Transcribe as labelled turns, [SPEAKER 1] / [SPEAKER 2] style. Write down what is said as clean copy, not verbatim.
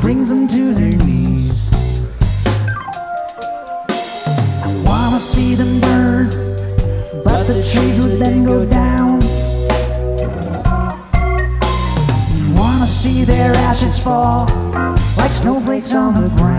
[SPEAKER 1] brings them to their knees. I wanna see them burn, but the trees would then go down. Wanna see their ashes fall like snowflakes on the ground.